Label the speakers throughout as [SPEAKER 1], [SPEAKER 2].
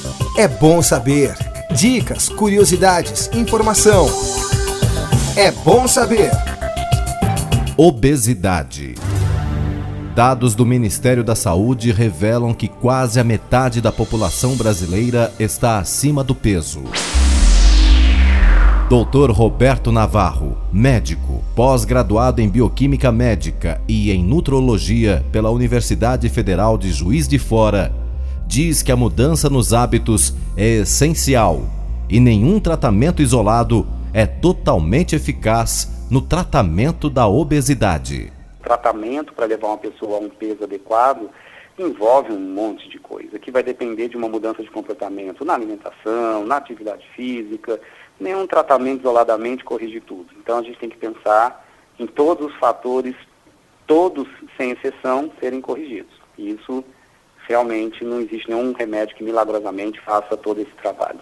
[SPEAKER 1] É bom saber. Dicas, curiosidades, informação. É bom saber.
[SPEAKER 2] Obesidade. Dados do Ministério da Saúde revelam que quase a metade da população brasileira está acima do peso. Dr. Roberto Navarro, médico, pós-graduado em Bioquímica Médica e em Nutrologia pela Universidade Federal de Juiz de Fora, diz que a mudança nos hábitos é essencial e nenhum tratamento isolado é totalmente eficaz no tratamento da obesidade.
[SPEAKER 3] O tratamento para levar uma pessoa a um peso adequado envolve um monte de coisa, que vai depender de uma mudança de comportamento na alimentação, na atividade física. Nenhum tratamento isoladamente corrige tudo. Então a gente tem que pensar em todos os fatores, todos sem exceção, serem corrigidos. E isso realmente não existe nenhum remédio que milagrosamente faça todo esse trabalho.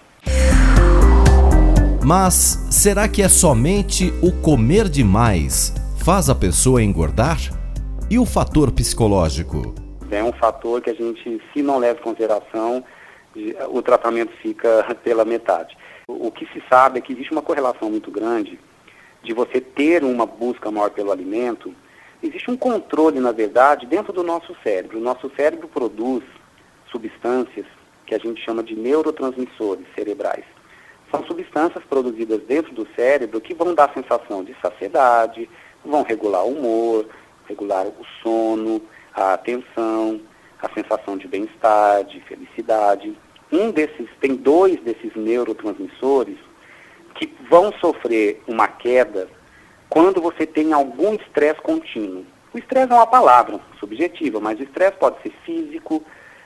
[SPEAKER 2] Mas será que é somente o comer demais faz a pessoa engordar? E o fator psicológico?
[SPEAKER 3] É um fator que a gente, se não leva em consideração, o tratamento fica pela metade. O que se sabe é que existe uma correlação muito grande de você ter uma busca maior pelo alimento. Existe um controle, na verdade, dentro do nosso cérebro. O nosso cérebro produz substâncias que a gente chama de neurotransmissores cerebrais. São substâncias produzidas dentro do cérebro que vão dar a sensação de saciedade, vão regular o humor, regular o sono, a atenção, a sensação de bem-estar, de felicidade. Tem dois desses neurotransmissores que vão sofrer uma queda quando você tem algum estresse contínuo. O estresse é uma palavra subjetiva, mas o estresse pode ser físico,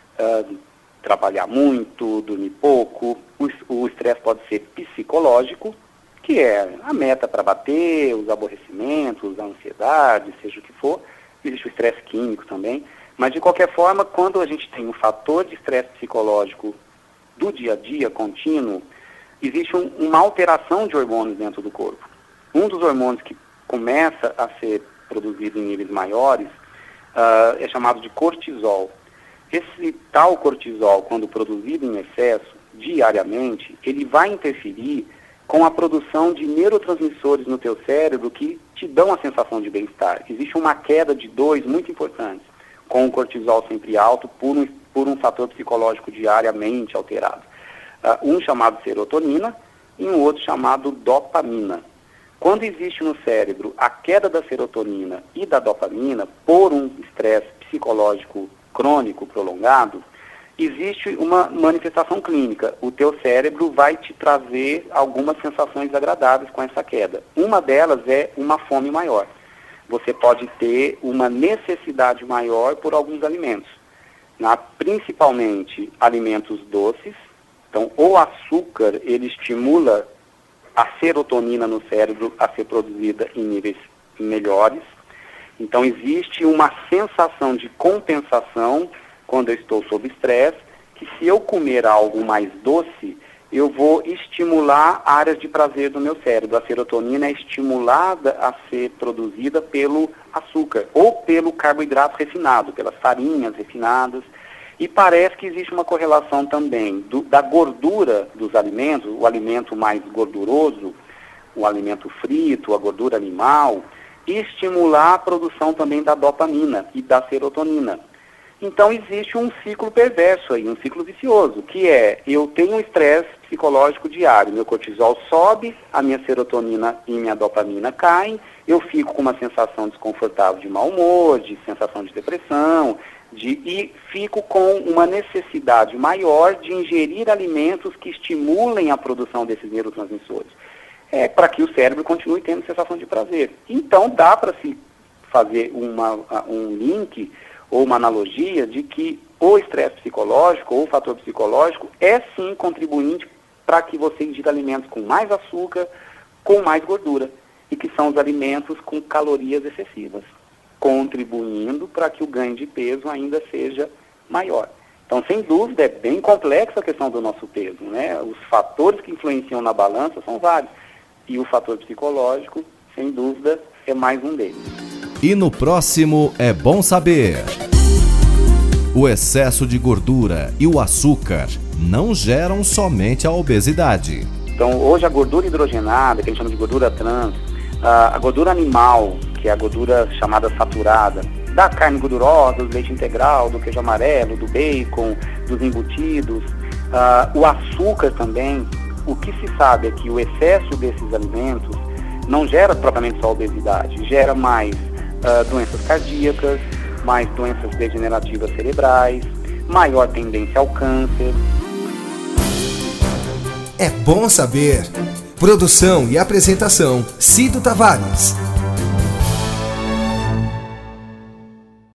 [SPEAKER 3] trabalhar muito, dormir pouco. O estresse pode ser psicológico, que é a meta para bater, os aborrecimentos, a ansiedade, seja o que for. Existe o estresse químico também. Mas, de qualquer forma, quando a gente tem um fator de estresse psicológico do dia a dia, contínuo, existe uma alteração de hormônios dentro do corpo. Um dos hormônios que começa a ser produzido em níveis maiores é chamado de cortisol. Esse tal cortisol, quando produzido em excesso, diariamente, ele vai interferir com a produção de neurotransmissores no teu cérebro que te dão a sensação de bem-estar. Existe uma queda de dois muito importantes, com o cortisol sempre alto, por um fator psicológico diariamente alterado. Um chamado serotonina e um outro chamado dopamina. Quando existe no cérebro a queda da serotonina e da dopamina por um estresse psicológico crônico, prolongado, existe uma manifestação clínica. O teu cérebro vai te trazer algumas sensações agradáveis com essa queda. Uma delas é uma fome maior. Você pode ter uma necessidade maior por alguns alimentos, principalmente alimentos doces. Então, o açúcar, ele estimula a serotonina no cérebro a ser produzida em níveis melhores. Então, existe uma sensação de compensação quando eu estou sob estresse, que se eu comer algo mais doce, eu vou estimular áreas de prazer do meu cérebro. A serotonina é estimulada a ser produzida pelo açúcar ou pelo carboidrato refinado, pelas farinhas refinadas. E parece que existe uma correlação também da gordura dos alimentos, o alimento mais gorduroso, o alimento frito, a gordura animal, e estimular a produção também da dopamina e da serotonina. Então existe um ciclo perverso aí, um ciclo vicioso, que é, eu tenho um estresse psicológico diário, meu cortisol sobe, a minha serotonina e minha dopamina caem, eu fico com uma sensação desconfortável de mau humor, de sensação de depressão, e fico com uma necessidade maior de ingerir alimentos que estimulem a produção desses neurotransmissores, para que o cérebro continue tendo sensação de prazer. Então dá para se fazer um link ou uma analogia de que o estresse psicológico ou o fator psicológico é sim contribuinte para que você ingira alimentos com mais açúcar, com mais gordura, e que são os alimentos com calorias excessivas, contribuindo para que o ganho de peso ainda seja maior. Então, sem dúvida, é bem complexa a questão do nosso peso, né? Os fatores que influenciam na balança são vários, e o fator psicológico, sem dúvida, é mais um deles.
[SPEAKER 2] E no próximo É Bom Saber. O excesso de gordura e o açúcar não geram somente a obesidade.
[SPEAKER 3] Então, hoje a gordura hidrogenada, que a gente chama de gordura trans, a gordura animal, que é a gordura chamada saturada, da carne gordurosa, do leite integral, do queijo amarelo, do bacon, dos embutidos, o açúcar também. O que se sabe é que o excesso desses alimentos não gera propriamente só obesidade, gera mais doenças cardíacas, mais doenças degenerativas cerebrais, maior tendência ao câncer.
[SPEAKER 1] É bom saber. Produção e apresentação, Cido Tavares.